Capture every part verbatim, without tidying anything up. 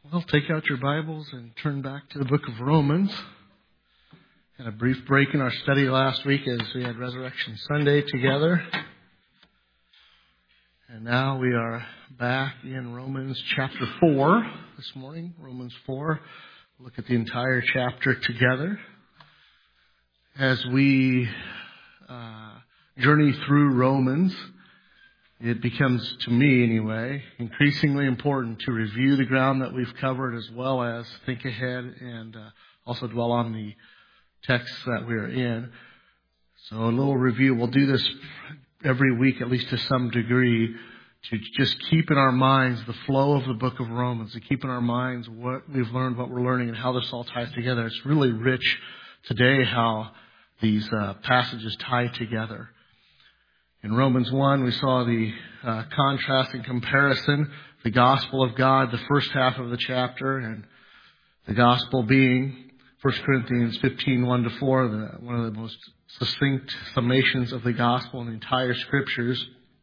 Well, take out your Bibles and turn back to the book of Romans. Had a brief break in our study last week as we had Resurrection Sunday together. And now we are back in Romans chapter four this morning. Romans four. Look at the entire chapter together. As we uh, journey through Romans, it becomes, to me anyway, increasingly important to review the ground that we've covered as well as think ahead and uh, also dwell on the texts that we're in. So a little review. We'll do this every week, at least to some degree, to just keep in our minds the flow of the book of Romans, to keep in our minds what we've learned, what we're learning, and how this all ties together. It's really rich today how these uh, passages tie together. In Romans one, we saw the uh, contrast and comparison, the gospel of God, the first half of the chapter, and the gospel being First Corinthians fifteen, one to four, the, one of the most succinct summations of the gospel in the entire scriptures.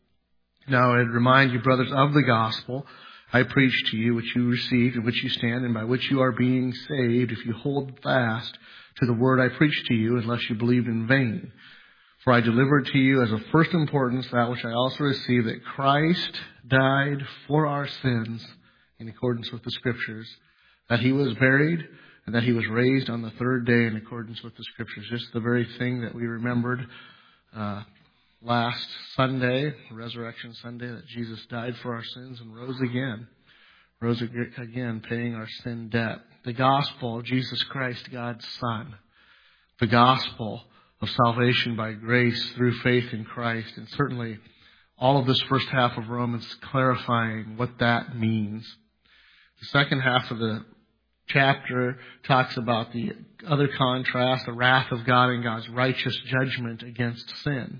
Now I'd remind you, brothers, of the gospel I preached to you, which you received, in which you stand, and by which you are being saved, if you hold fast to the word I preached to you, unless you believed in vain. For I delivered to you as of first importance that which I also received, that Christ died for our sins in accordance with the Scriptures, that He was buried, and that He was raised on the third day in accordance with the Scriptures. Just the very thing that we remembered uh, last Sunday, Resurrection Sunday, that Jesus died for our sins and rose again. Rose again, paying our sin debt. The gospel of Jesus Christ, God's Son. The gospel of salvation by grace through faith in Christ. And certainly all of this first half of Romans clarifying what that means. The second half of the chapter talks about the other contrast, the wrath of God and God's righteous judgment against sin.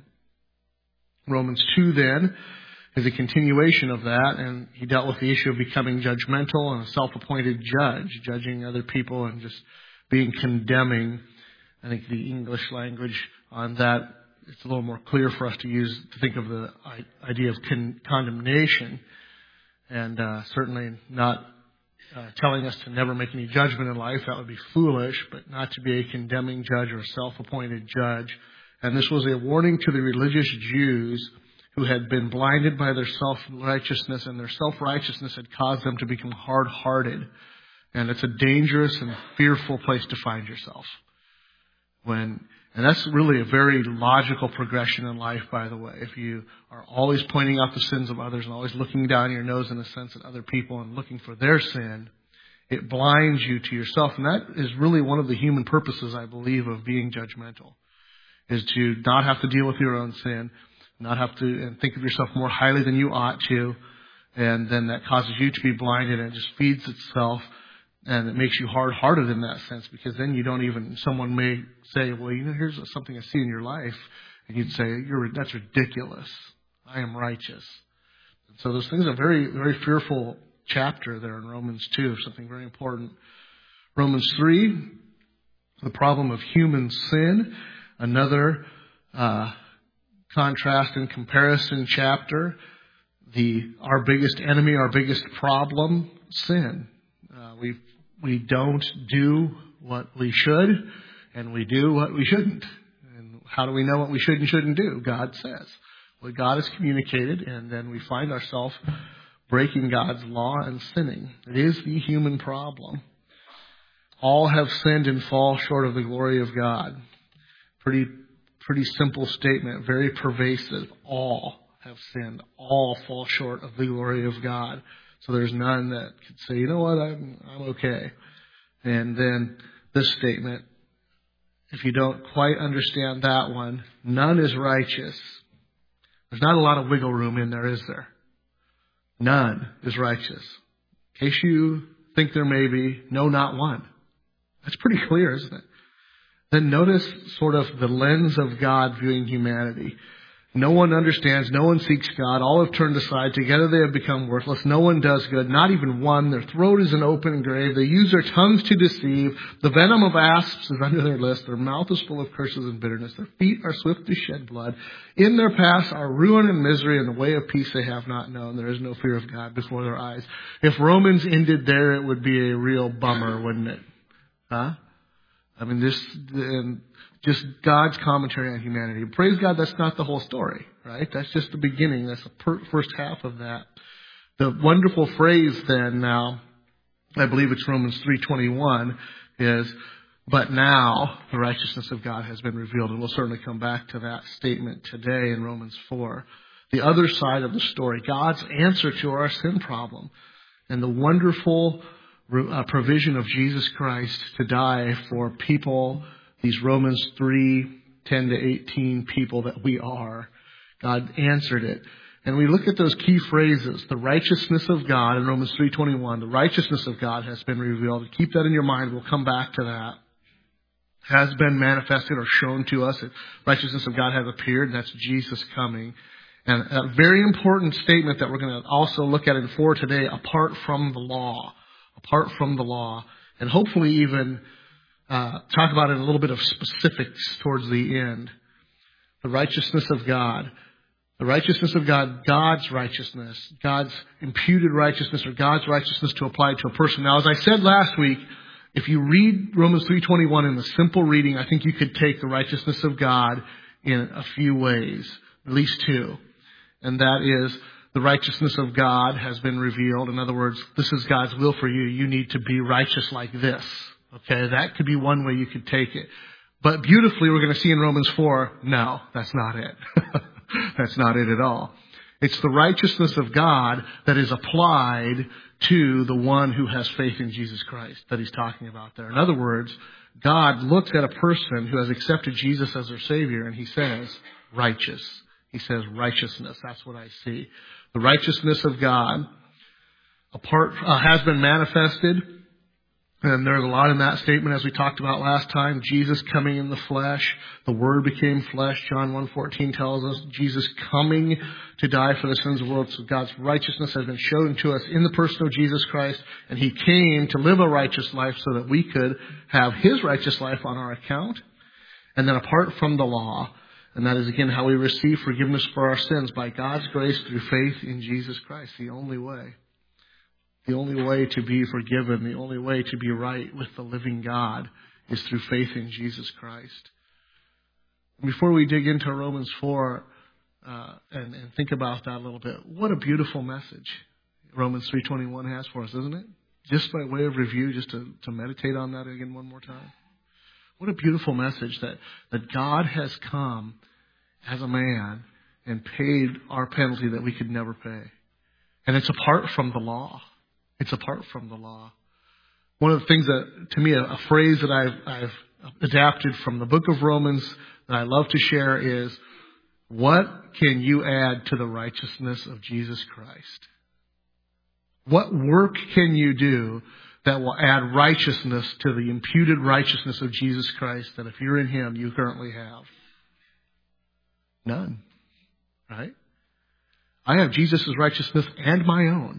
Romans two then is a continuation of that, and he dealt with the issue of becoming judgmental and a self-appointed judge, judging other people and just being condemning. I think the English language on that, it's a little more clear for us to use, to think of the idea of con- condemnation, and uh, certainly not uh, telling us to never make any judgment in life. That would be foolish, but not to be a condemning judge or a self-appointed judge. And this was a warning to the religious Jews who had been blinded by their self-righteousness, and their self-righteousness had caused them to become hard-hearted. And it's a dangerous and fearful place to find yourself. When, and that's really a very logical progression in life, by the way. If you are always pointing out the sins of others and always looking down your nose in a sense at other people and looking for their sin, it blinds you to yourself. And that is really one of the human purposes, I believe, of being judgmental, is to not have to deal with your own sin, not have to and think of yourself more highly than you ought to, and then that causes you to be blinded, and it just feeds itself. And it makes you hard-hearted in that sense, because then you don't even, someone may say, well, you know, here's something I see in your life. And you'd say, You're, that's ridiculous. I am righteous. And so those things are very, very fearful chapter there in Romans two, something very important. Romans three, the problem of human sin, another uh, contrast and comparison chapter. The our biggest enemy, our biggest problem, sin. Uh, we we don't do what we should, and we do what we shouldn't. And how do we know what we should and shouldn't do? God says. What God has communicated, and then we find ourselves breaking God's law and sinning. It is the human problem. All have sinned and fall short of the glory of God. Pretty, pretty simple statement, very pervasive. All have sinned. All fall short of the glory of God. So there's none that could say, you know what, I'm I'm okay. And then this statement, if you don't quite understand that one, none is righteous. There's not a lot of wiggle room in there, is there? None is righteous. In case you think there may be, no, not one. That's pretty clear, isn't it? Then notice sort of the lens of God viewing humanity. No one understands. No one seeks God. All have turned aside. Together they have become worthless. No one does good. Not even one. Their throat is an open grave. They use their tongues to deceive. The venom of asps is under their lips. Their mouth is full of curses and bitterness. Their feet are swift to shed blood. In their paths are ruin and misery, and the way of peace they have not known. There is no fear of God before their eyes. If Romans ended there, it would be a real bummer, wouldn't it? Huh? I mean, this... Um, Just God's commentary on humanity. Praise God, that's not the whole story, right? That's just the beginning. That's the per- first half of that. The wonderful phrase then now, I believe it's Romans three twenty-one, is, but now the righteousness of God has been revealed. And we'll certainly come back to that statement today in Romans four. The other side of the story, God's answer to our sin problem and the wonderful uh, provision of Jesus Christ to die for people, these Romans three, ten to eighteen people that we are. God answered it. And we look at those key phrases. The righteousness of God in Romans three twenty-one. The righteousness of God has been revealed. Keep that in your mind. We'll come back to that. Has been manifested or shown to us. The righteousness of God has appeared. And that's Jesus coming. And a very important statement that we're going to also look at in four today, apart from the law. Apart from the law. And hopefully even Uh, talk about it in a little bit of specifics towards the end. The righteousness of God. The righteousness of God, God's righteousness, God's imputed righteousness or God's righteousness to apply to a person. Now, as I said last week, if you read Romans three twenty-one in the simple reading, I think you could take the righteousness of God in a few ways, at least two. And that is, the righteousness of God has been revealed. In other words, this is God's will for you. You need to be righteous like this. Okay, that could be one way you could take it. But beautifully, we're going to see in Romans four, no, that's not it. That's not it at all. It's the righteousness of God that is applied to the one who has faith in Jesus Christ that he's talking about there. In other words, God looks at a person who has accepted Jesus as their Savior and he says, righteous. He says, righteousness. That's what I see. The righteousness of God apart uh, has been manifested. And there's a lot in that statement, as we talked about last time. Jesus coming in the flesh. The Word became flesh. John one fourteen tells us Jesus coming to die for the sins of the world. So God's righteousness has been shown to us in the person of Jesus Christ. And He came to live a righteous life so that we could have His righteous life on our account. And then apart from the law, and that is again how we receive forgiveness for our sins by God's grace through faith in Jesus Christ. The only way. The only way to be forgiven, the only way to be right with the living God is through faith in Jesus Christ. Before we dig into Romans four uh, and, and think about that a little bit, what a beautiful message Romans three twenty-one has for us, isn't it? Just by way of review, just to, to meditate on that again one more time. What a beautiful message that, that God has come as a man and paid our penalty that we could never pay. And it's apart from the law. It's apart from the law. One of the things that, to me, a, a phrase that I've, I've adapted from the book of Romans that I love to share is, what can you add to the righteousness of Jesus Christ? What work can you do that will add righteousness to the imputed righteousness of Jesus Christ that if you're in Him, you currently have? None. Right? I have Jesus' righteousness and my own.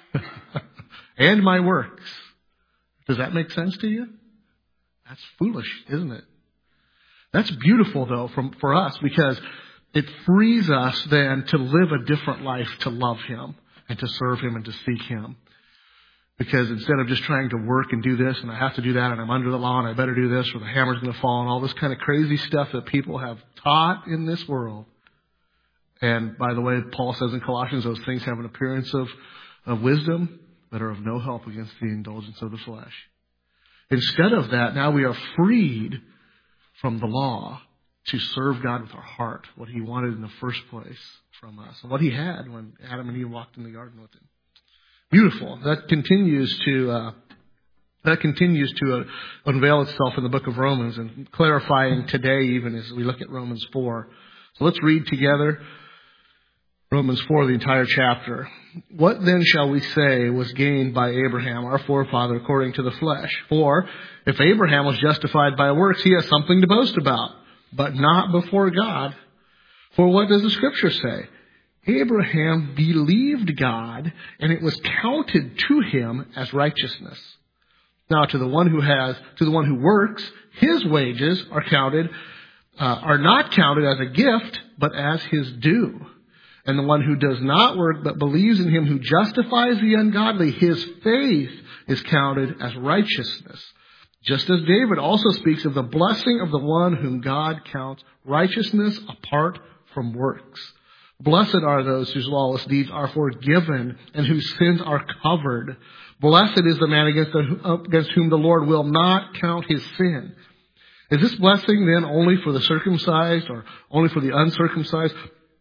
And my works. Does that make sense to you? That's foolish, isn't it? That's beautiful, though, from, for us, because it frees us then to live a different life, to love Him and to serve Him and to seek Him. Because instead of just trying to work and do this and I have to do that and I'm under the law and I better do this or the hammer's going to fall and all this kind of crazy stuff that people have taught in this world. And by the way, Paul says in Colossians, those things have an appearance of, of wisdom, that are of no help against the indulgence of the flesh. Instead of that, now we are freed from the law to serve God with our heart, what He wanted in the first place from us, and what He had when Adam and Eve walked in the garden with Him. Beautiful. That continues to uh, that continues to uh, unveil itself in the book of Romans and clarifying today, even as we look at Romans four. So let's read together Romans four, the entire chapter. What then shall we say was gained by Abraham, our forefather, according to the flesh? For if Abraham was justified by works, he has something to boast about, but not before God. For what does the scripture say? Abraham believed God, and it was counted to him as righteousness. Now, to the one who has, to the one who works, his wages are counted, uh, are not counted as a gift, but as his due. And the one who does not work, but believes in him who justifies the ungodly, his faith is counted as righteousness. Just as David also speaks of the blessing of the one whom God counts righteousness apart from works. Blessed are those whose lawless deeds are forgiven and whose sins are covered. Blessed is the man against, the, against whom the Lord will not count his sin. Is this blessing then only for the circumcised or only for the uncircumcised?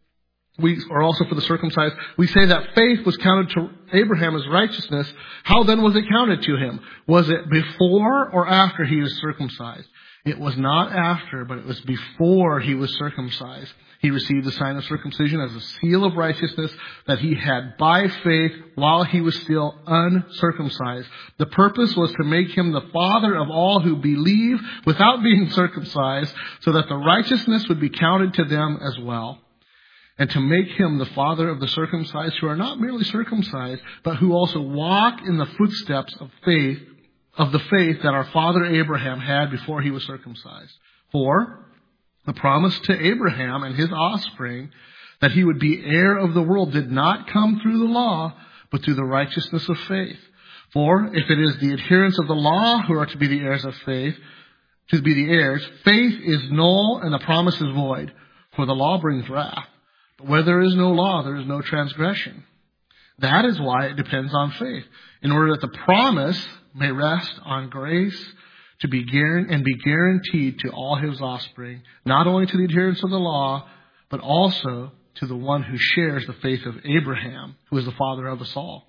We, or also for the circumcised? We say that faith was counted to Abraham as righteousness. How then was it counted to him? Was it before or after he was circumcised? It was not after, but it was before he was circumcised. He received the sign of circumcision as a seal of righteousness that he had by faith while he was still uncircumcised. The purpose was to make him the father of all who believe without being circumcised, so that the righteousness would be counted to them as well. And to make him the father of the circumcised who are not merely circumcised, but who also walk in the footsteps of faith, of the faith that our father Abraham had before he was circumcised. For the promise to Abraham and his offspring that he would be heir of the world did not come through the law, but through the righteousness of faith. For if it is the adherents of the law who are to be the heirs of faith, to be the heirs, faith is null and the promise is void. For the law brings wrath. But where there is no law, there is no transgression. That is why it depends on faith, in order that the promise may rest on grace to be guaranteed and be guaranteed to all his offspring, not only to the adherents of the law, but also to the one who shares the faith of Abraham, who is the father of us all.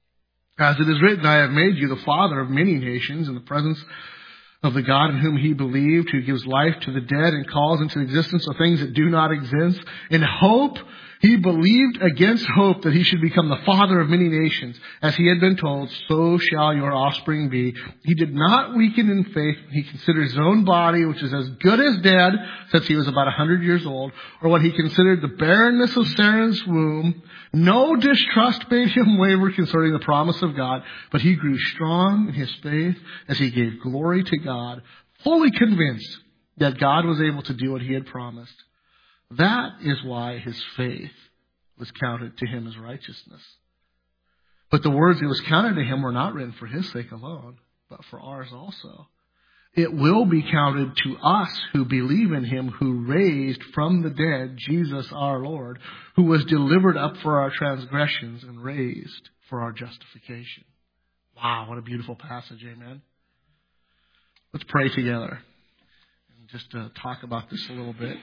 As it is written, I have made you the father of many nations in the presence of the God in whom he believed, who gives life to the dead and calls into existence the things that do not exist. In hope, he believed against hope that he should become the father of many nations. As he had been told, so shall your offspring be. He did not weaken in faith. He considered his own body, which is as good as dead, since he was about a hundred years old, or when he considered the barrenness of Sarah's womb. No distrust made him waver concerning the promise of God, but he grew strong in his faith as he gave glory to God, fully convinced that God was able to do what he had promised. That is why his faith was counted to him as righteousness. But the words that was counted to him were not written for his sake alone, but for ours also. It will be counted to us who believe in him who raised from the dead Jesus our Lord, who was delivered up for our transgressions and raised for our justification. Wow, what a beautiful passage, amen. Let's pray together and just uh, talk about this a little bit.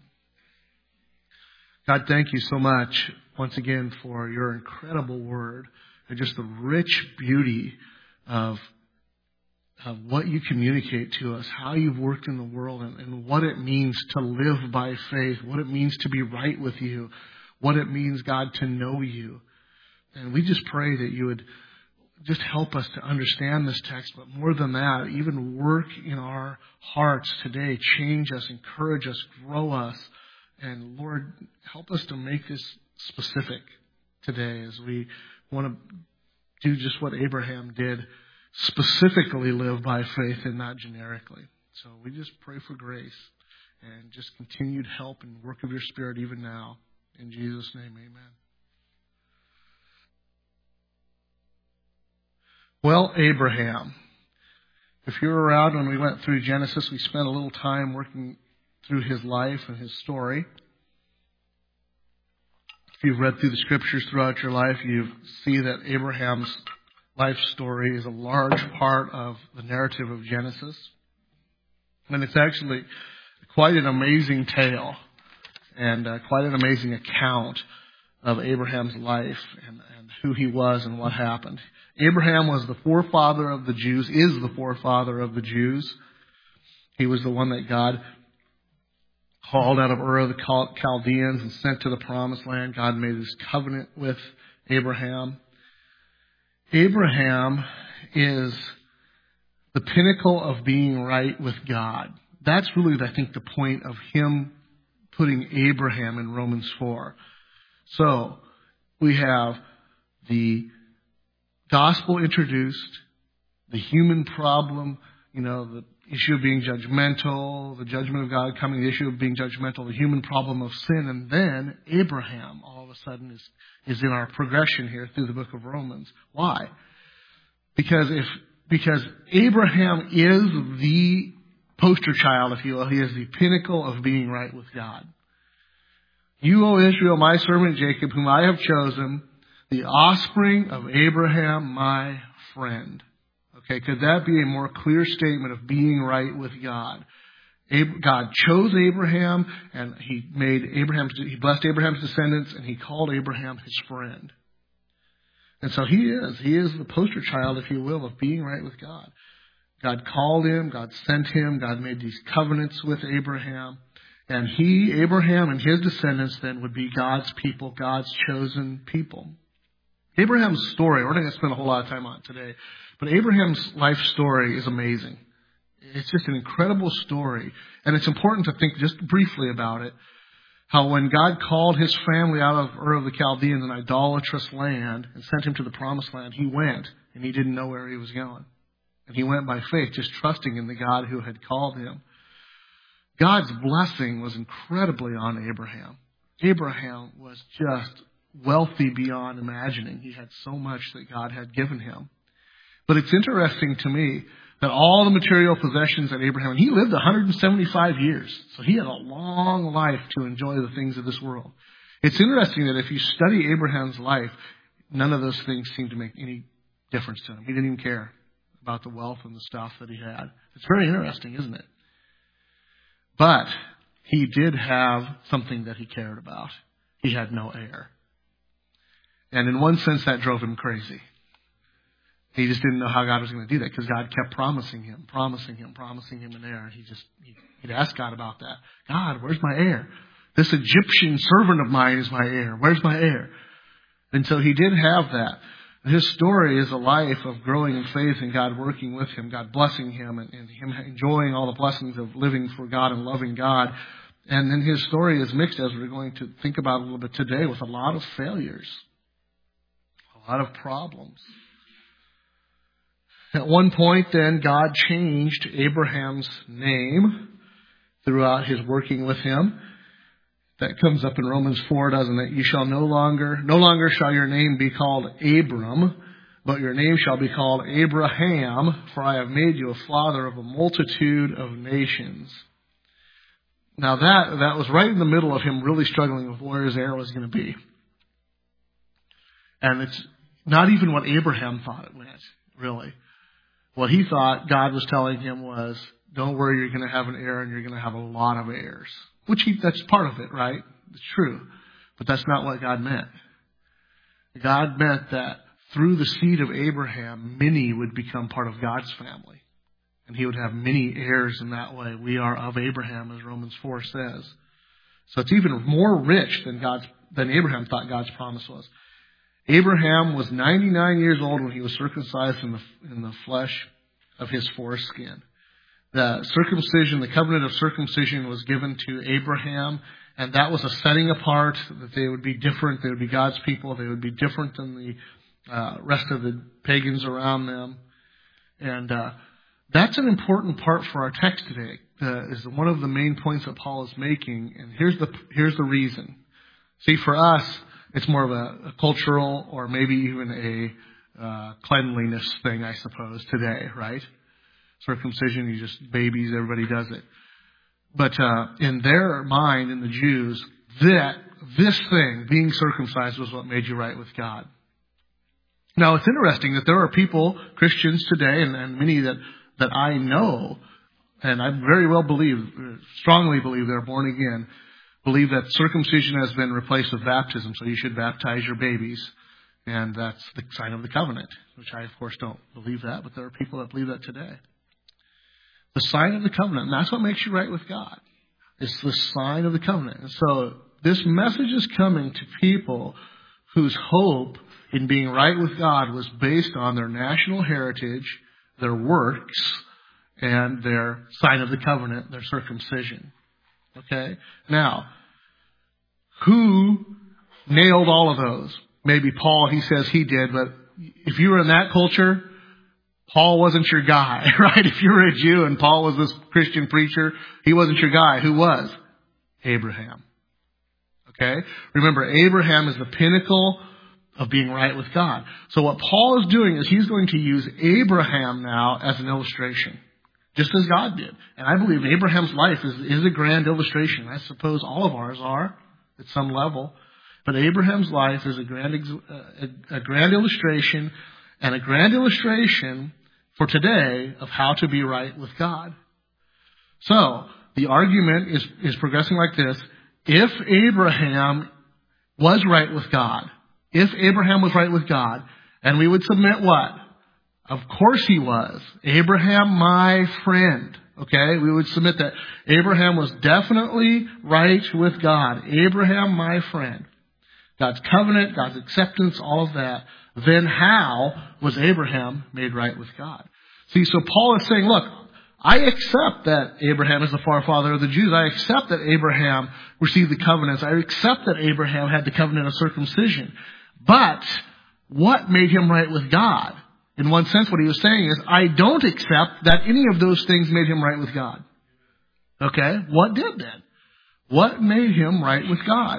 God, thank you so much once again for your incredible word and just the rich beauty of, of what you communicate to us, how you've worked in the world, and, and what it means to live by faith, what it means to be right with you, what it means, God, to know you. And we just pray that you would just help us to understand this text, but more than that, even work in our hearts today, change us, encourage us, grow us. And Lord, help us to make this specific today as we want to do just what Abraham did, specifically live by faith and not generically. So we just pray for grace and just continued help and work of your Spirit even now. In Jesus' name, amen. Well, Abraham. If you were around when we went through Genesis, we spent a little time working through his life and his story. If you've read through the scriptures throughout your life, you see that Abraham's life story is a large part of the narrative of Genesis. And it's actually quite an amazing tale and uh, quite an amazing account of Abraham's life and, and who he was and what happened. Abraham was the forefather of the Jews, is the forefather of the Jews. He was the one that God called out of Ur of the Chaldeans and sent to the promised land. God made his covenant with Abraham. Abraham is the pinnacle of being right with God. That's really, I think, the point of him putting Abraham in Romans four. So we have the gospel introduced, the human problem, you know, the issue of being judgmental, the judgment of God coming, the issue of being judgmental, the human problem of sin, and then Abraham all of a sudden is, is in our progression here through the book of Romans. Why? Because if because Abraham is the poster child, if you will. He is the pinnacle of being right with God. You, O Israel, my servant Jacob, whom I have chosen, the offspring of Abraham, my friend. Okay, could that be a more clear statement of being right with God? God chose Abraham, and he made Abraham's, he blessed Abraham's descendants, and he called Abraham his friend. And so he is. He is the poster child, if you will, of being right with God. God called him. God sent him. God made these covenants with Abraham. And he, Abraham, and his descendants then would be God's people, God's chosen people. Abraham's story, we're not going to spend a whole lot of time on it today, but Abraham's life story is amazing. It's just an incredible story. And it's important to think just briefly about it. How when God called his family out of Ur of the Chaldeans, an idolatrous land, and sent him to the promised land, he went, and he didn't know where he was going. And he went by faith, just trusting in the God who had called him. God's blessing was incredibly on Abraham. Abraham was just wealthy beyond imagining. He had so much that God had given him. But it's interesting to me that all the material possessions that Abraham, and he lived one hundred seventy-five years, so he had a long life to enjoy the things of this world. It's interesting that if you study Abraham's life, none of those things seem to make any difference to him. He didn't even care about the wealth and the stuff that he had. It's very interesting, isn't it? But he did have something that he cared about. He had no heir. And in one sense, that drove him crazy. He just didn't know how God was going to do that because God kept promising him, promising him, promising him an heir. He just, he'd ask God about that. God, where's my heir? This Egyptian servant of mine is my heir. Where's my heir? And so he did have that. His story is a life of growing in faith and God working with him, God blessing him, and, and him enjoying all the blessings of living for God and loving God. And then his story is mixed, as we're going to think about a little bit today, with a lot of failures, a lot of problems. At one point, then, God changed Abraham's name throughout his working with him. That comes up in Romans four, doesn't it? You shall no longer, no longer shall your name be called Abram, but your name shall be called Abraham, for I have made you a father of a multitude of nations. Now that, that was right in the middle of him really struggling with where his heir was going to be. And it's not even what Abraham thought it meant, really. What he thought God was telling him was, don't worry, you're going to have an heir and you're going to have a lot of heirs. Which he, that's part of it, right? It's true. But that's not what God meant. God meant that through the seed of Abraham, many would become part of God's family. And he would have many heirs in that way. We are of Abraham, as Romans four says. So it's even more rich than God's, than Abraham thought God's promise was. Abraham was ninety-nine years old when he was circumcised in the, in the flesh of his foreskin. The circumcision, the covenant of circumcision was given to Abraham, and that was a setting apart, that they would be different. They would be God's people. They would be different than the uh, rest of the pagans around them. And uh, that's an important part for our text today, uh, is one of the main points that Paul is making. And here's the here's the reason. See, for us, it's more of a, a cultural or maybe even a uh, cleanliness thing, I suppose, today, right? Circumcision, you just babies, everybody does it. But uh, in their mind, in the Jews, that this thing, being circumcised, was what made you right with God. Now, it's interesting that there are people, Christians today, and, and many that, that I know, and I very well believe, strongly believe they're born again, believe that circumcision has been replaced with baptism, so you should baptize your babies. And that's the sign of the covenant, which I, of course, don't believe that, but there are people that believe that today. The sign of the covenant, and that's what makes you right with God. It's the sign of the covenant. And so this message is coming to people whose hope in being right with God was based on their national heritage, their works, and their sign of the covenant, their circumcision. Okay? Now, Who nailed all of those? Maybe Paul, he says he did, but if you were in that culture, Paul wasn't your guy, right? If you were a Jew and Paul was this Christian preacher, he wasn't your guy. Who was? Abraham. Okay? Remember, Abraham is the pinnacle of being right with God. So what Paul is doing is he's going to use Abraham now as an illustration, just as God did. And I believe Abraham's life is, is a grand illustration. I suppose all of ours are at some level. But Abraham's life is a grand, a, a grand illustration and a grand illustration for today of how to be right with God. So the argument is, is progressing like this. If Abraham was right with God, if Abraham was right with God, and we would submit what? Of course he was. Abraham, my friend. Okay, we would submit that Abraham was definitely right with God. Abraham, my friend. God's covenant, God's acceptance, all of that. Then how was Abraham made right with God? See, so Paul is saying, look, I accept that Abraham is the forefather of the Jews. I accept that Abraham received the covenants. I accept that Abraham had the covenant of circumcision. But what made him right with God? In one sense, what he was saying is, I don't accept that any of those things made him right with God. Okay? What did then? What made him right with God?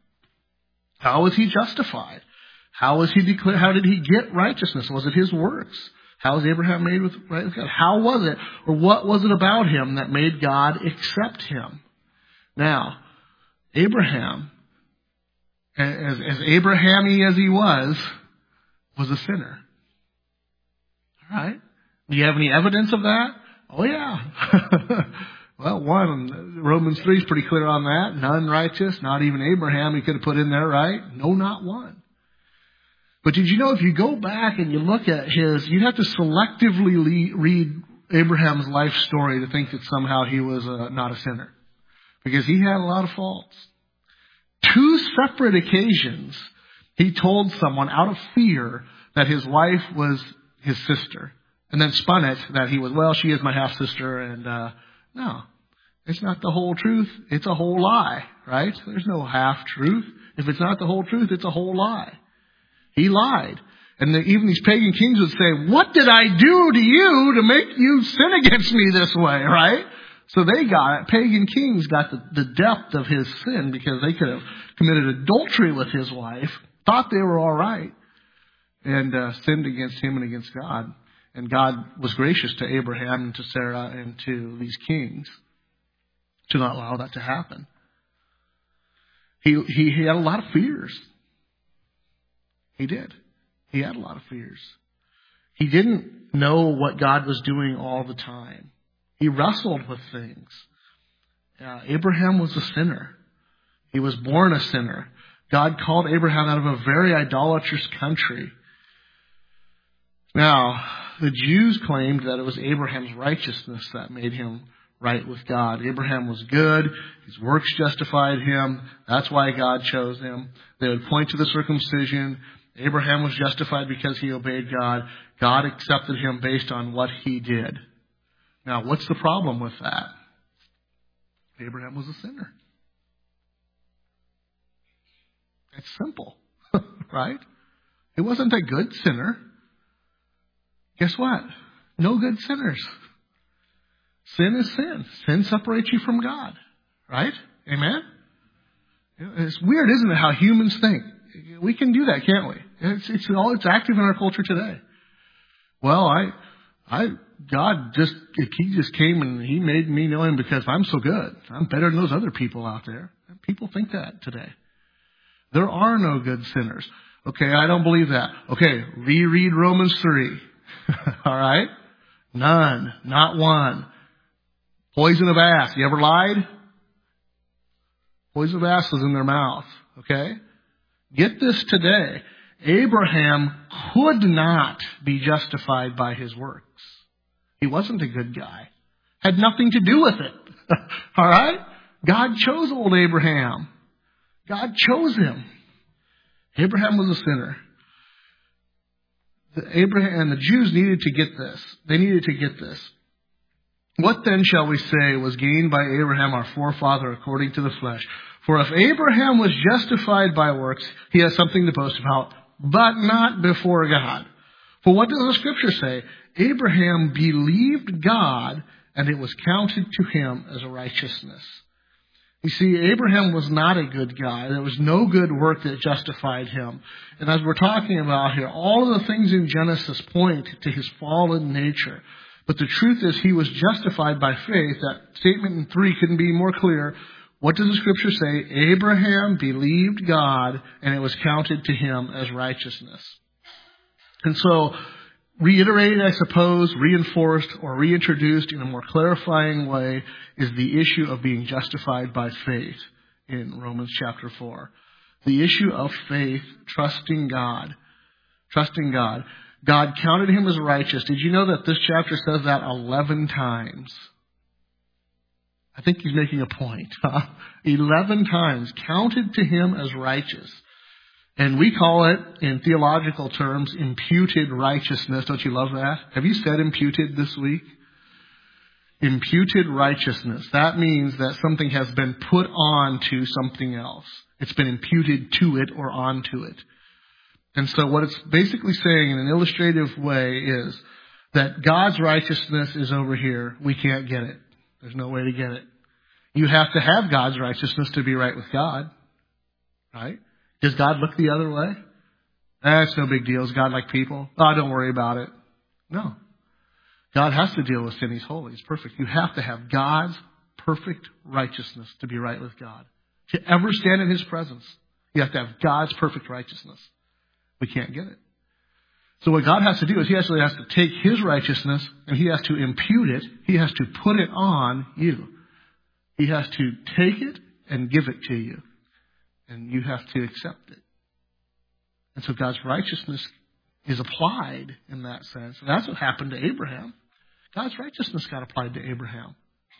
How was he justified? How was he declared? How did he get righteousness? Was it his works? How was Abraham made with, right with God? How was it? Or what was it about him that made God accept him? Now, Abraham, as, as Abraham-y as he was, was a sinner. All right? Do you have any evidence of that? Oh, yeah. Well, one, Romans three is pretty clear on that. None righteous, not even Abraham. He could have put in there, right? No, not one. But did you know if you go back and you look at his, you'd have to selectively read Abraham's life story to think that somehow he was uh, not a sinner. Because he had a lot of faults. Two separate occasions, he told someone out of fear that his wife was his sister. And then spun it that he was, well, she is my half-sister. And uh no, it's not the whole truth. It's a whole lie, right? There's no half-truth. If it's not the whole truth, it's a whole lie. He lied. And the, even these pagan kings would say, what did I do to you to make you sin against me this way, right? So they got it. Pagan kings got the, the depth of his sin because they could have committed adultery with his wife, thought they were all right, and uh, sinned against him and against God. And God was gracious to Abraham and to Sarah and to these kings to not allow that to happen. He, he, he had a lot of fears. He did. He had a lot of fears. He didn't know what God was doing all the time. He wrestled with things. Uh, Abraham was a sinner. He was born a sinner. God called Abraham out of a very idolatrous country. Now, the Jews claimed that it was Abraham's righteousness that made him right with God. Abraham was good. His works justified him. That's why God chose him. They would point to the circumcision. Abraham was justified because he obeyed God. God accepted him based on what he did. Now, what's the problem with that? Abraham was a sinner. It's simple, right? He wasn't a good sinner. Guess what? No good sinners. Sin is sin. Sin separates you from God. Right? Amen? It's weird, isn't it, how humans think? We can do that, can't we? It's, it's all it's active in our culture today. Well, I, I, God just, He just came and He made me know Him because I'm so good. I'm better than those other people out there. People think that today. There are no good sinners. Okay, I don't believe that. Okay, reread Romans three. All right? None. Not one. Poison of asp. You ever lied? Poison of asp was in their mouth. Okay? Get this today. Abraham could not be justified by his works. He wasn't a good guy. Had nothing to do with it. All right? God chose old Abraham. God chose him. Abraham was a sinner. The Abraham and the Jews needed to get this. They needed to get this. What then shall we say was gained by Abraham our forefather according to the flesh? For if Abraham was justified by works, he has something to boast about, but not before God. For what does the scripture say? Abraham believed God, and it was counted to him as a righteousness. You see, Abraham was not a good guy. There was no good work that justified him. And as we're talking about here, all of the things in Genesis point to his fallen nature. But the truth is he was justified by faith. That statement in three couldn't be more clear. What does the scripture say? Abraham believed God, and it was counted to him as righteousness. And so, reiterated, I suppose, reinforced or reintroduced in a more clarifying way is the issue of being justified by faith in Romans chapter four. The issue of faith, trusting God. Trusting God. God counted him as righteous. Did you know that this chapter says that eleven times? I think he's making a point. Huh? Eleven times counted to him as righteous. And we call it, in theological terms, imputed righteousness. Don't you love that? Have you said imputed this week? Imputed righteousness. That means that something has been put on to something else. It's been imputed to it or onto it. And so what it's basically saying in an illustrative way is that God's righteousness is over here. We can't get it. There's no way to get it. You have to have God's righteousness to be right with God. Right? Does God look the other way? That's no big deal. Is God like people? Oh, don't worry about it. No. God has to deal with sin. He's holy. He's perfect. You have to have God's perfect righteousness to be right with God. To ever stand in his presence, you have to have God's perfect righteousness. We can't get it. So what God has to do is he actually has to take his righteousness and he has to impute it. He has to put it on you. He has to take it and give it to you. And you have to accept it. And so God's righteousness is applied in that sense. And that's what happened to Abraham. God's righteousness got applied to Abraham.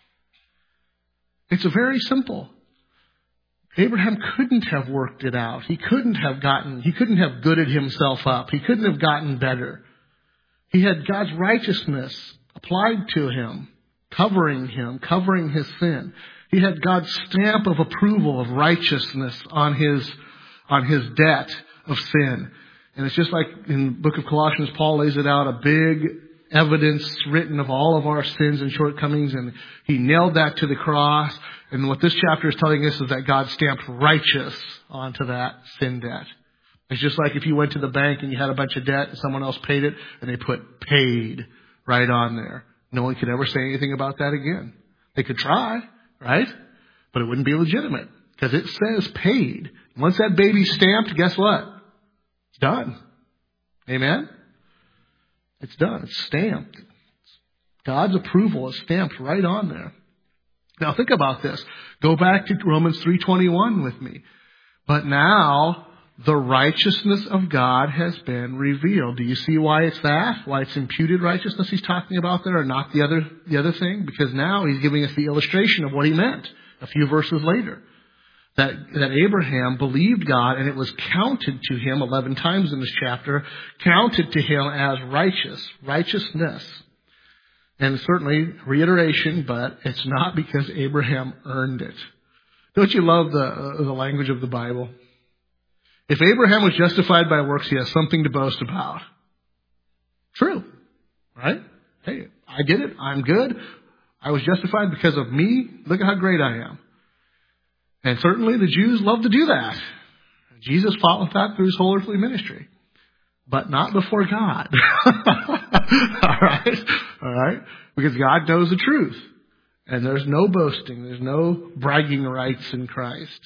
It's a very simple. Abraham couldn't have worked it out. He couldn't have gotten, he couldn't have gooded himself up. He couldn't have gotten better. He had God's righteousness applied to him, covering him, covering his sin. He had God's stamp of approval of righteousness on his, on his debt of sin. And it's just like in the book of Colossians, Paul lays it out, a big evidence written of all of our sins and shortcomings, and he nailed that to the cross. And what this chapter is telling us is that God stamped righteous onto that sin debt. It's just like if you went to the bank and you had a bunch of debt and someone else paid it, and they put paid right on there. No one could ever say anything about that again. They could try, right? But it wouldn't be legitimate because it says paid. Once that baby's stamped, guess what? It's done. Amen? It's done. It's stamped. God's approval is stamped right on there. Now think about this. Go back to Romans three twenty-one with me. But now the righteousness of God has been revealed. Do you see why it's that? Why it's imputed righteousness he's talking about there and not the other, the other thing? Because now he's giving us the illustration of what he meant a few verses later. That, that Abraham believed God and it was counted to him eleven times in this chapter, counted to him as righteous, righteousness. And certainly, reiteration, but it's not because Abraham earned it. Don't you love the, uh, the language of the Bible? If Abraham was justified by works, he has something to boast about. True. Right? Hey, I did it. I'm good. I was justified because of me. Look at how great I am. And certainly the Jews love to do that. Jesus fought with that through his whole earthly ministry. But not before God. All right? All right? Because God knows the truth. And there's no boasting. There's no bragging rights in Christ.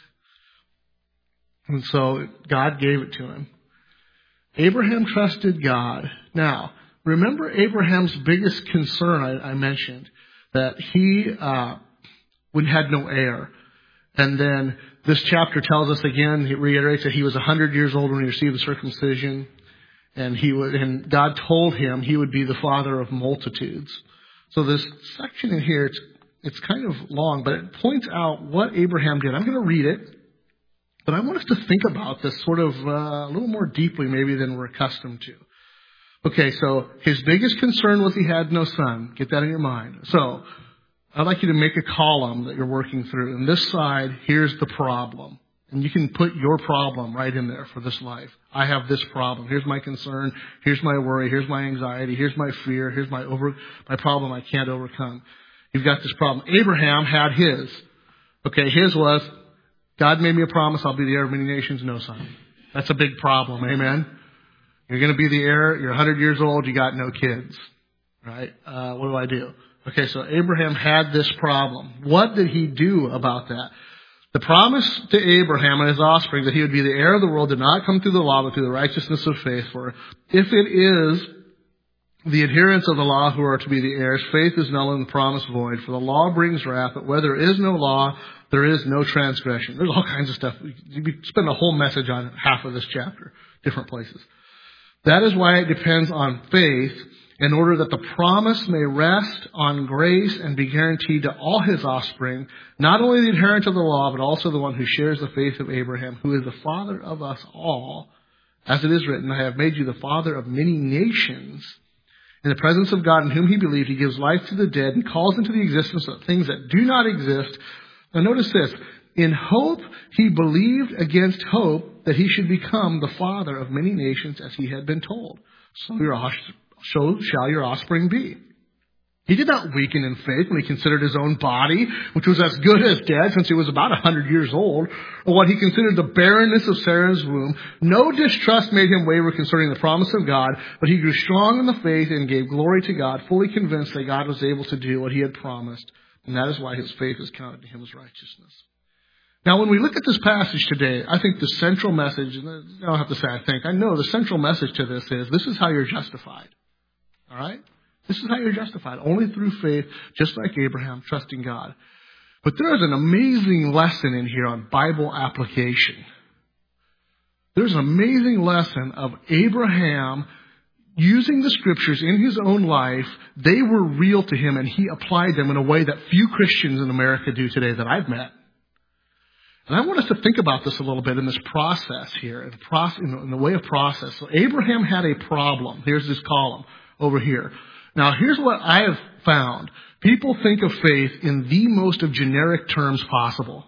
And so God gave it to him. Abraham trusted God. Now, remember Abraham's biggest concern I, I mentioned. That he uh, would had no heir. And then this chapter tells us again, it reiterates that he was one hundred years old when he received the circumcision. And he would, and God told him he would be the father of multitudes. So this section in here, it's, it's kind of long, but it points out what Abraham did. I'm going to read it, but I want us to think about this sort of uh, a little more deeply maybe than we're accustomed to. Okay, so his biggest concern was he had no son. Get that in your mind. So I'd like you to make a column that you're working through. And this side, here's the problem. And you can put your problem right in there for this life. I have this problem. Here's my concern. Here's my worry. Here's my anxiety. Here's my fear. Here's my over, my problem I can't overcome. You've got this problem. Abraham had his. Okay, his was, God made me a promise, I'll be the heir of many nations. No, son. That's a big problem. Amen. You're going to be the heir. You're one hundred years old. You got no kids. Right? Uh, what do I do? Okay, so Abraham had this problem. What did he do about that? The promise to Abraham and his offspring that he would be the heir of the world did not come through the law, but through the righteousness of faith. For if it is the adherents of the law who are to be the heirs, faith is null and the promise void. For the law brings wrath, but where there is no law, there is no transgression. There's all kinds of stuff. You could spend a whole message on half of this chapter, different places. That is why it depends on faith, in order that the promise may rest on grace and be guaranteed to all his offspring, not only the adherent of the law, but also the one who shares the faith of Abraham, who is the father of us all. As it is written, I have made you the father of many nations. In the presence of God in whom he believed, he gives life to the dead and calls into the existence of things that do not exist. Now notice this. In hope, he believed against hope that he should become the father of many nations as he had been told. So your So shall your offspring be. He did not weaken in faith when he considered his own body, which was as good as dead since he was about one hundred years old, or what he considered the barrenness of Sarah's womb. No distrust made him waver concerning the promise of God, but he grew strong in the faith and gave glory to God, fully convinced that God was able to do what he had promised. And that is why his faith is counted to him as righteousness. Now, when we look at this passage today, I think the central message, and I don't have to say I think, I know the central message to this is, this is how you're justified. All right? This is how you're justified. Only through faith, just like Abraham, trusting God. But there is an amazing lesson in here on Bible application. There's an amazing lesson of Abraham using the scriptures in his own life. They were real to him, and he applied them in a way that few Christians in America do today that I've met. And I want us to think about this a little bit in this process here, in the, process, in the way of process. So Abraham had a problem. Here's this column over here. Now, here's what I have found. People think of faith in the most of generic terms possible.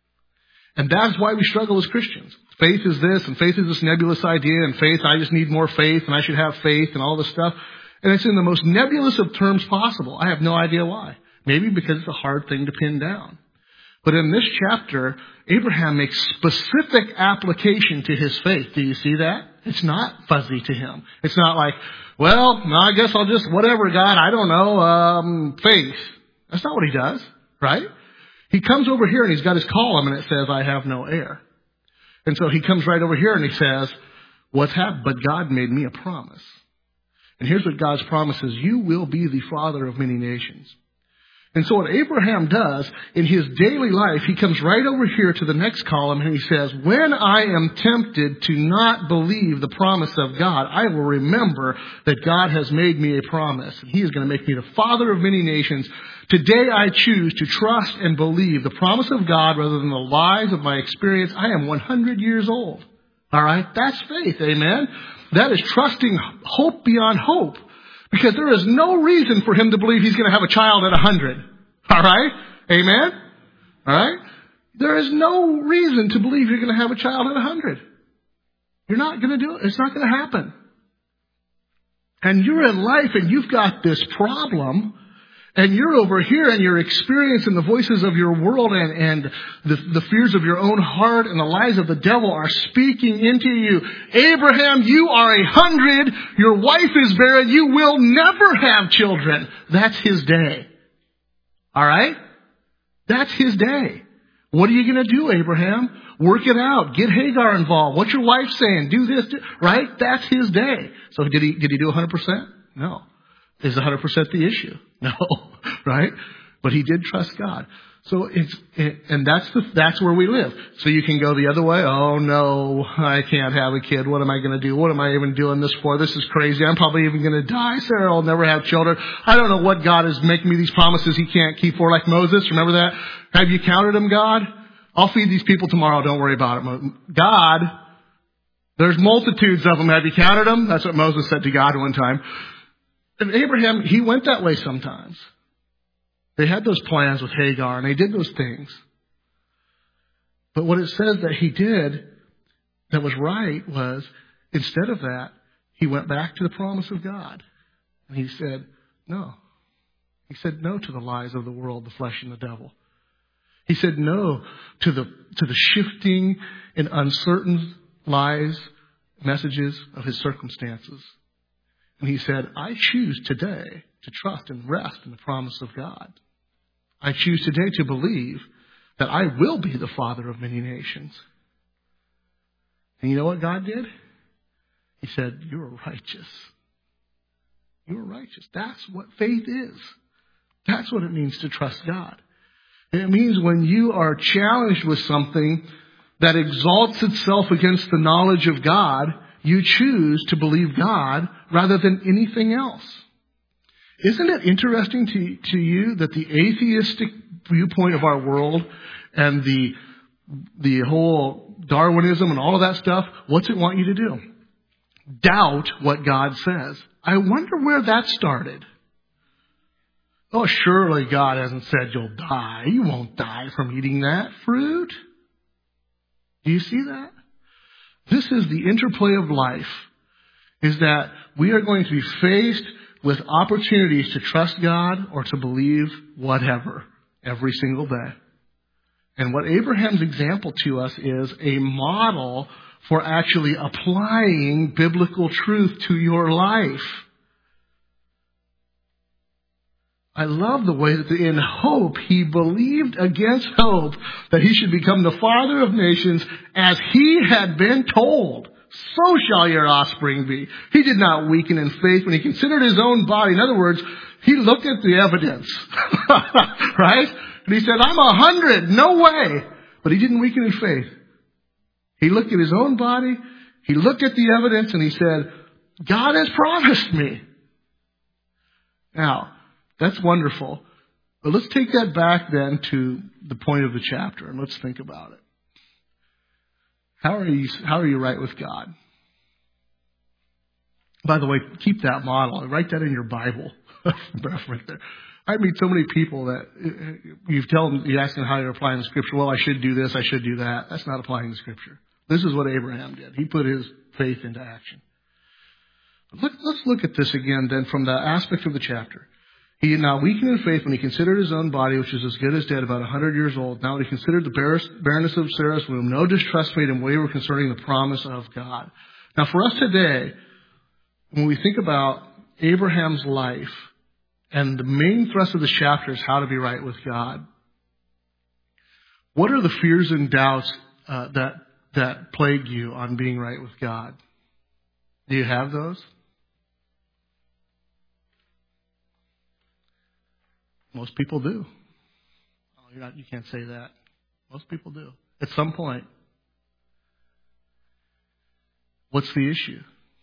And that's why we struggle as Christians. Faith is this, and faith is this nebulous idea, and faith, I just need more faith, and I should have faith, and all this stuff. And it's in the most nebulous of terms possible. I have no idea why. Maybe because it's a hard thing to pin down. But in this chapter, Abraham makes specific application to his faith. Do you see that? It's not fuzzy to him. It's not like, well, no, I guess I'll just, whatever, God, I don't know, um, faith. That's not what he does, right? He comes over here and he's got his column and it says, I have no heir. And so he comes right over here and he says, what's happened? But God made me a promise. And here's what God's promise is. You will be the father of many nations. And so what Abraham does in his daily life, he comes right over here to the next column and he says, when I am tempted to not believe the promise of God, I will remember that God has made me a promise. And he is going to make me the father of many nations. Today I choose to trust and believe the promise of God rather than the lies of my experience. I am one hundred years old. All right? That's faith. Amen? That is trusting hope beyond hope. Because there is no reason for him to believe he's going to have a child at one hundred. All right? Amen? All right? There is no reason to believe you're going to have a child at one hundred. You're not going to do it. It's not going to happen. And you're in life and you've got this problem. And you're over here and you're experiencing the voices of your world and, and the, the fears of your own heart and the lies of the devil are speaking into you. Abraham, you are a hundred. Your wife is barren. You will never have children. That's his day. All right? That's his day. What are you going to do, Abraham? Work it out. Get Hagar involved. What's your wife saying? Do this. Do, right? That's his day. So did he, did he do one hundred percent? No. Is one hundred percent the issue? No, right? But he did trust God. So it's, and that's the, that's where we live. So you can go the other way. Oh no, I can't have a kid. What am I going to do? What am I even doing this for? This is crazy. I'm probably even going to die. Sarah will never have children. I don't know what God is making me these promises he can't keep for, like Moses. Remember that? Have you counted them, God? I'll feed these people tomorrow. Don't worry about it. God, there's multitudes of them. Have you counted them? That's what Moses said to God one time. And Abraham, he went that way sometimes. They had those plans with Hagar, and they did those things. But what it says that he did that was right was, instead of that, he went back to the promise of God. And he said, no. He said no to the lies of the world, the flesh, and the devil. He said no to the to the shifting and uncertain lies, messages of his circumstances. And he said, I choose today to trust and rest in the promise of God. I choose today to believe that I will be the father of many nations. And you know what God did? He said, you are righteous. You are righteous. That's what faith is. That's what it means to trust God. It means when you are challenged with something that exalts itself against the knowledge of God, you choose to believe God rather than anything else. Isn't it interesting to, to you that the atheistic viewpoint of our world and the, the whole Darwinism and all of that stuff, what's it want you to do? Doubt what God says. I wonder where that started. Oh, surely God hasn't said you'll die. You won't die from eating that fruit. Do you see that? This is the interplay of life, is that we are going to be faced with opportunities to trust God or to believe whatever every single day. And what Abraham's example to us is a model for actually applying biblical truth to your life. I love the way that in hope he believed against hope that he should become the father of nations as he had been told. So shall your offspring be. He did not weaken in faith when he considered his own body. In other words, he looked at the evidence. Right? And he said, I'm a hundred. No way. But he didn't weaken in faith. He looked at his own body. He looked at the evidence and he said, God has promised me. Now, that's wonderful. But let's take that back then to the point of the chapter and let's think about it. How are you, how are you right with God? By the way, keep that model. Write that in your Bible. Right there. I meet so many people that you tell them, you ask them how you're applying the scripture. Well, I should do this, I should do that. That's not applying the scripture. This is what Abraham did. He put his faith into action. Look, let's look at this again then from the aspect of the chapter. He had not weakened in faith when he considered his own body, which was as good as dead, about a hundred years old. Now he considered the barrenness of Sarah's womb. No distrust made him waver concerning the promise of God. Now for us today, when we think about Abraham's life, and the main thrust of the chapter is how to be right with God, what are the fears and doubts uh, that that plague you on being right with God? Do you have those? Most people do. Oh, you're not, you can't say that. Most people do. At some point. What's the issue?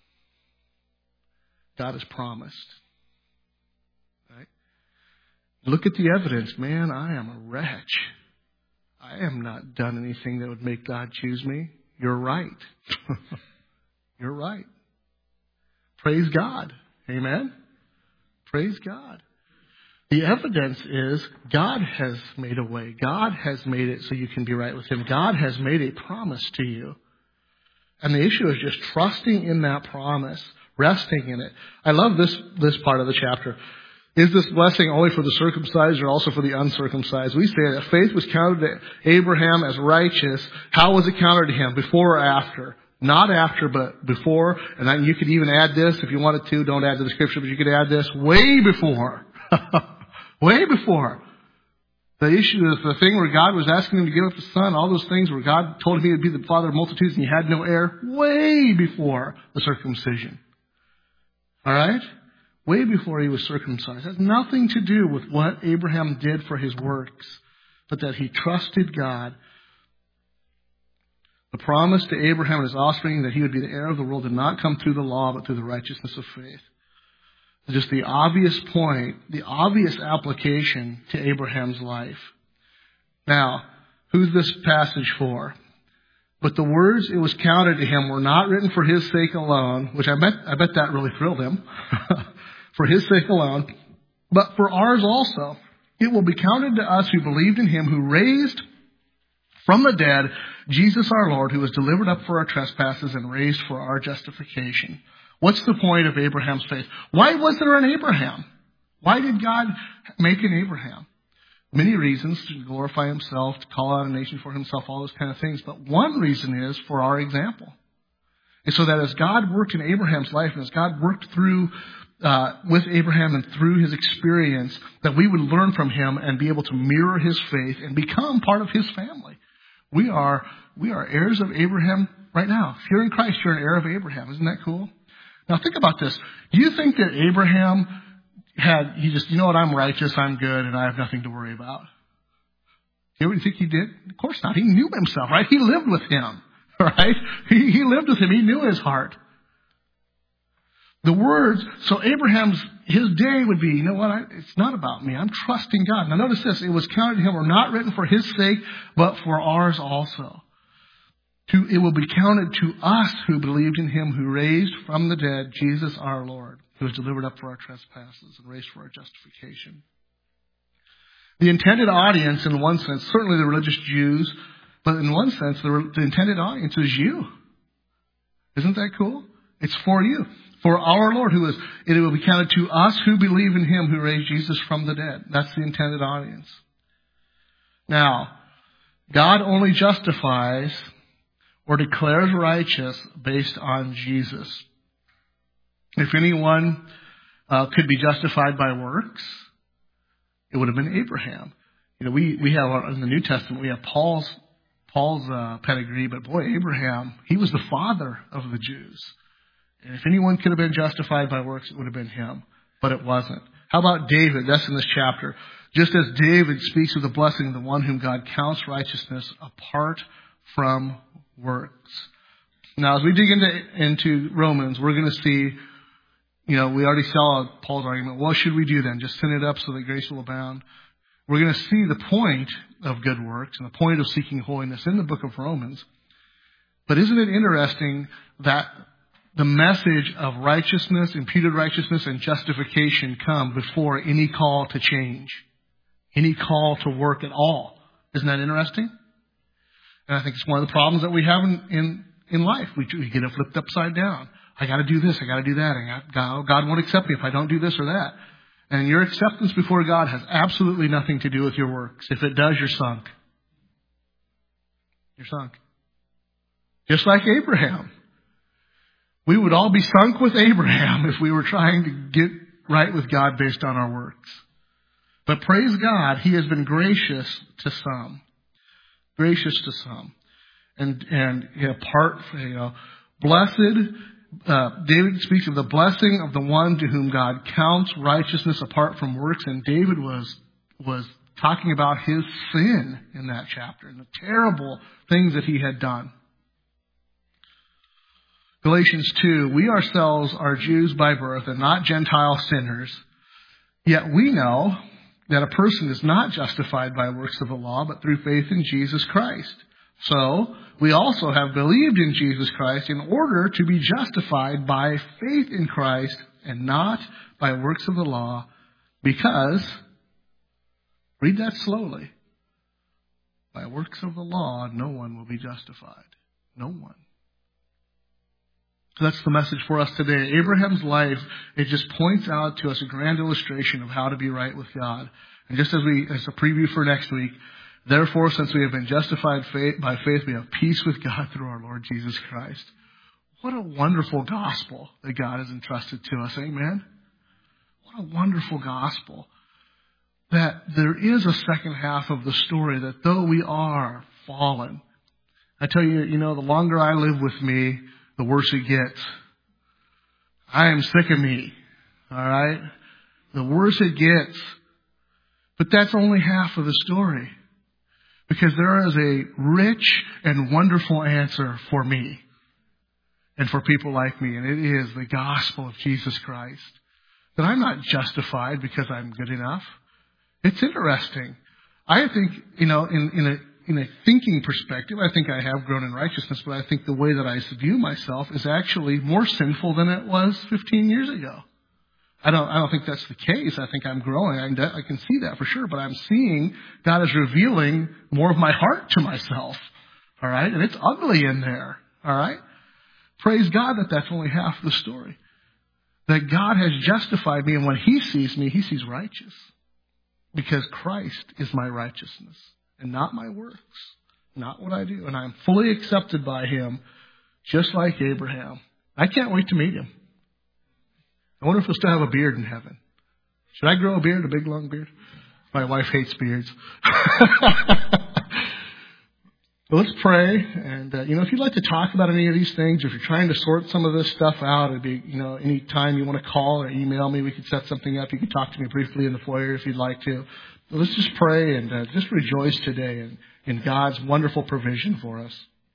God has promised. Right? Look at the evidence. Man, I am a wretch. I am not done anything that would make God choose me. You're right. You're right. Praise God. Amen? Praise God. The evidence is God has made a way. God has made it so you can be right with Him. God has made a promise to you. And the issue is just trusting in that promise, resting in it. I love this, this part of the chapter. Is this blessing only for the circumcised or also for the uncircumcised? We say that faith was counted to Abraham as righteous. How was it counted to him? Before or after? Not after, but before. And then you could even add this if you wanted to. Don't add to the scripture, but you could add this way before. Way before. The issue is the thing where God was asking him to give up his son, all those things where God told him he would be the father of multitudes and he had no heir, way before the circumcision. All right? Way before he was circumcised. It has nothing to do with what Abraham did for his works, but that he trusted God. The promise to Abraham and his offspring that he would be the heir of the world did not come through the law, but through the righteousness of faith. Just the obvious point, the obvious application to Abraham's life. Now, who's this passage for? But the words it was counted to him were not written for his sake alone, which I bet, I bet that really thrilled him. For his sake alone, but for ours also. It will be counted to us who believed in him who raised from the dead Jesus our Lord, who was delivered up for our trespasses and raised for our justification. What's the point of Abraham's faith? Why was there an Abraham? Why did God make an Abraham? Many reasons: to glorify himself, to call out a nation for himself, all those kind of things. But one reason is for our example. And so that as God worked in Abraham's life, and as God worked through uh, with Abraham and through his experience, that we would learn from him and be able to mirror his faith and become part of his family. We are we are heirs of Abraham right now. If you're in Christ, you're an heir of Abraham. Isn't that cool? Now think about this. Do you think that Abraham had, he just, you know what, I'm righteous, I'm good, and I have nothing to worry about? You know what you think he did? Of course not. He knew himself, right? He lived with him. Right? He, he lived with him. He knew his heart. The words, so Abraham's, his day would be, you know what, I, it's not about me. I'm trusting God. Now notice this, it was counted to him, were not written for his sake, but for ours also. To, it will be counted to us who believed in him who raised from the dead Jesus our Lord, who was delivered up for our trespasses and raised for our justification. The intended audience, in one sense, certainly the religious Jews, but in one sense, the, the intended audience is you. Isn't that cool? It's for you. For our Lord, who is, it will be counted to us who believe in him who raised Jesus from the dead. That's the intended audience. Now, God only justifies or declares righteous based on Jesus. If anyone uh, could be justified by works, it would have been Abraham. You know, we, we have, in the New Testament, we have Paul's Paul's uh, pedigree, but boy, Abraham, he was the father of the Jews. And if anyone could have been justified by works, it would have been him. But it wasn't. How about David? That's in this chapter. Just as David speaks of the blessing of the one whom God counts righteousness apart from works. Now, as we dig into, into Romans, we're going to see, you know, we already saw Paul's argument. What should we do then? Just send it up so that grace will abound? We're going to see the point of good works and the point of seeking holiness in the book of Romans. But isn't it interesting that the message of righteousness, imputed righteousness, and justification come before any call to change, any call to work at all? Isn't that interesting? And I think it's one of the problems that we have in, in, in life. We, we get it flipped upside down. I got to do this. I got to do that. I got, God, God won't accept me if I don't do this or that. And your acceptance before God has absolutely nothing to do with your works. If it does, you're sunk. You're sunk. Just like Abraham. We would all be sunk with Abraham if we were trying to get right with God based on our works. But praise God, he has been gracious to some. Gracious to some. And, and you know, part, you know, blessed... Uh, David speaks of the blessing of the one to whom God counts righteousness apart from works, and David was was talking about his sin in that chapter and the terrible things that he had done. Galatians two, we ourselves are Jews by birth and not Gentile sinners, yet we know that a person is not justified by works of the law, but through faith in Jesus Christ. So, we also have believed in Jesus Christ in order to be justified by faith in Christ and not by works of the law, because, read that slowly, by works of the law, no one will be justified. No one. So that's the message for us today. Abraham's life, it just points out to us a grand illustration of how to be right with God. And just as we, as a preview for next week, therefore, since we have been justified by faith, we have peace with God through our Lord Jesus Christ. What a wonderful gospel that God has entrusted to us. Amen? What a wonderful gospel. That there is a second half of the story, that though we are fallen, I tell you, you know, the longer I live with me, the worse it gets. I am sick of me. All right? The worse it gets. But that's only half of the story. Because there is a rich and wonderful answer for me and for people like me. And it is the gospel of Jesus Christ. That I'm not justified because I'm good enough. It's interesting. I think, you know, in, in a in a thinking perspective, I think I have grown in righteousness, but I think the way that I view myself is actually more sinful than it was fifteen years ago. I don't, I don't think that's the case. I think I'm growing. I can, I can see that for sure, but I'm seeing God is revealing more of my heart to myself. All right. And it's ugly in there. All right. Praise God that that's only half the story. That God has justified me, and when he sees me, he sees righteous. Because Christ is my righteousness and not my works, not what I do. And I'm fully accepted by him, just like Abraham. I can't wait to meet him. I wonder if he'll still have a beard in heaven. Should I grow a beard, a big long beard? My wife hates beards. Well, let's pray. And, uh, you know, if you'd like to talk about any of these things, if you're trying to sort some of this stuff out, it'd be, you know, any time you want to call or email me, we could set something up. You can talk to me briefly in the foyer if you'd like to. But let's just pray and uh, just rejoice today in, in God's wonderful provision for us.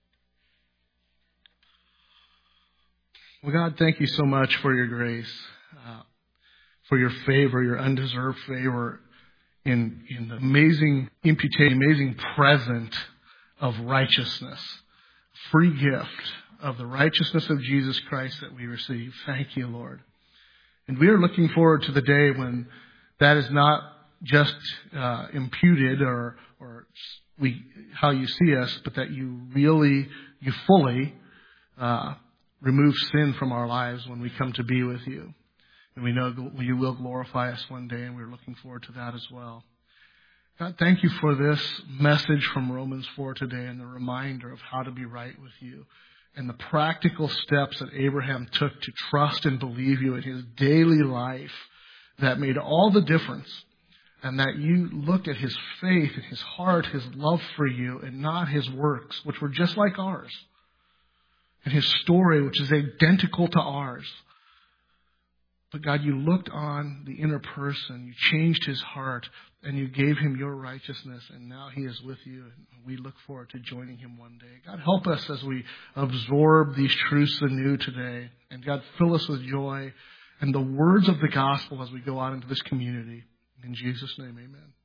Well, God, thank you so much for your grace, uh, for your favor, your undeserved favor in, in the amazing imputation, amazing present of righteousness, free gift of the righteousness of Jesus Christ that we receive. Thank you, Lord. And we are looking forward to the day when that is not just uh, imputed or or we how you see us, but that you really, you fully uh, remove sin from our lives when we come to be with you. And we know you will glorify us one day, and we're looking forward to that as well. God, thank you for this message from Romans four today and the reminder of how to be right with you and the practical steps that Abraham took to trust and believe you in his daily life that made all the difference, and that you looked at his faith and his heart, his love for you, and not his works, which were just like ours, and his story, which is identical to ours. But God, you looked on the inner person, you changed his heart, and you gave him your righteousness, and now he is with you, and we look forward to joining him one day. God, help us as we absorb these truths anew today, and God, fill us with joy and the words of the gospel as we go out into this community. In Jesus' name, amen.